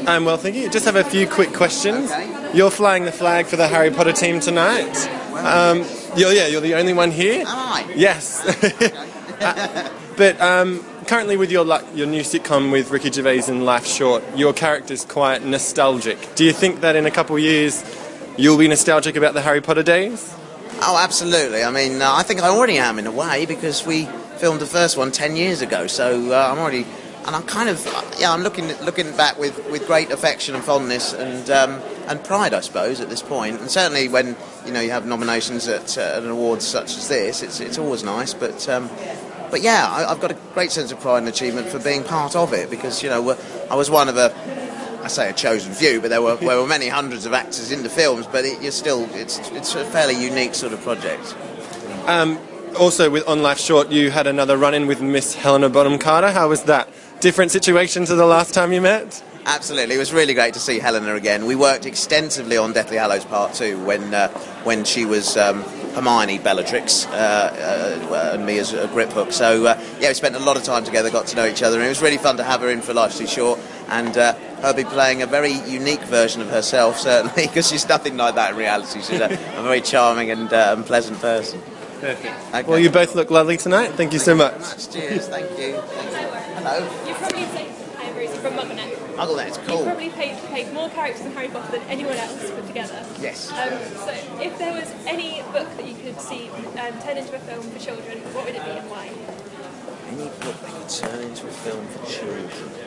I'm well, thank you. Just have a few quick questions. Okay. You're flying the flag for the Harry Potter team tonight. You're the only one here. Am I? Yes. But currently with your new sitcom with Ricky Gervais and Life Short, your character's quite nostalgic. Do you think that in a couple of years you'll be nostalgic about the Harry Potter days? Oh, absolutely. I mean, I think I already am in a way, because we filmed the first one 10 years ago, so I'm already... And I'm kind of, I'm looking back with great affection and fondness and pride, I suppose, at this point. And certainly when you have nominations at an award such as this, it's always nice. But yeah, I've got a great sense of pride and achievement for being part of it, because I was one of I say a chosen few, but there were many hundreds of actors in the films. But it's a fairly unique sort of project. Also, on Life Short, you had another run-in with Miss Helena Bonham Carter. How was that? Different situation to the last time you met? Absolutely. It was really great to see Helena again. We worked extensively on Deathly Hallows Part 2 when she was Hermione Bellatrix and me as a grip hook. So, we spent a lot of time together, got to know each other, and it was really fun to have her in for Life's Too Short, and her be playing a very unique version of herself, certainly, because she's nothing like that in reality. She's a very charming and pleasant person. Perfect. Okay. Well, you both look lovely tonight. Thank you so much. Cheers. Thank you. Hello. You've probably played, hi, I'm Rosie from MuggleNet. MuggleNet, it's cool. You've probably played more characters in Harry Potter than anyone else put together. Yes. So if there was any book that you could see turn into a film for children, what would it be and why? Any book that could turn into a film for children?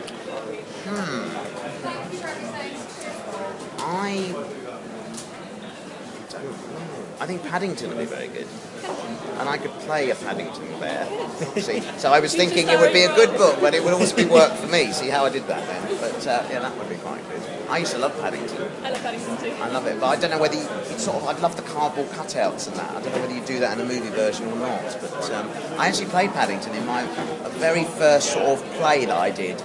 I don't know. I think Paddington would be very good. And I could play a Paddington Bear. See, so I was thinking it would be a good book, but it would also be work for me. See how I did that then. But that would be quite good. I used to love Paddington. I love Paddington too. I love it, but I don't know whether I'd love the cardboard cutouts and that. I don't know whether you do that in a movie version or not. But I actually played Paddington in my very first sort of play that I did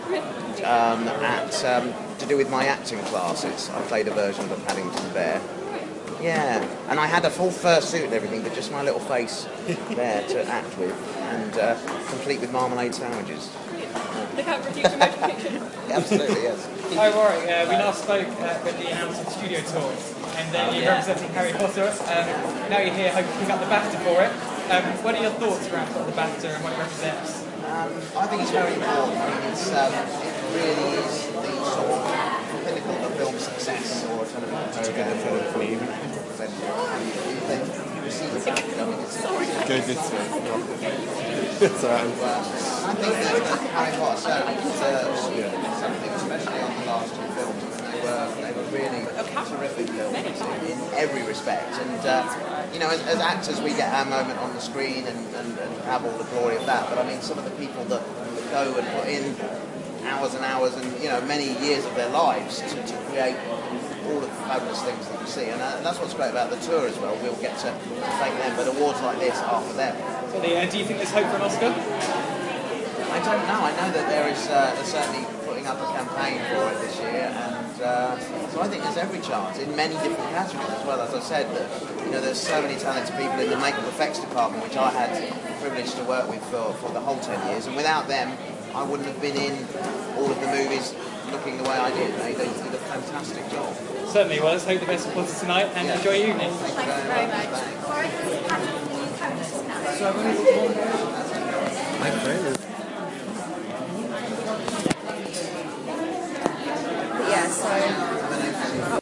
to do with my acting classes. I played a version of the Paddington Bear. Yeah, and I had a full fur suit and everything, but just my little face there to act with, and complete with marmalade sandwiches. Look out for future motion picture. Absolutely, yes. Hi Warwick, we last spoke with the Hamilton Studio Tour, and you're representing Harry Potter. Now you're here hoping to pick up the BAFTA for it. What are your thoughts around the BAFTA and what it represents? I think it's very important. I mean, it really is the sort of pinnacle of film success, or a television program. Go this way. It's alright. I think that Harry Potter certainly deserves something, especially on the last two films. They were really terrific films in every respect. And as actors, we get our moment on the screen and have all the glory of that. But I mean, some of the people that go and put in hours and hours and many years of their lives to create all of the fabulous things that we see, and that's what's great about the tour as well. We'll get to thank them, but awards like this are for them. So, do you think there's hope for an Oscar? I don't know. I know that they're certainly putting up a campaign for it this year, and so I think there's every chance in many different categories as well. As I said, that there's so many talented people in the makeup effects department, which I had the privilege to work with for the whole 10 years, and without them, I wouldn't have been in all of the movies looking the way I did. They did a fantastic job. Certainly. Well, let's hope the best of Potter tonight, and enjoy your evening. Thank you very much. Yeah, so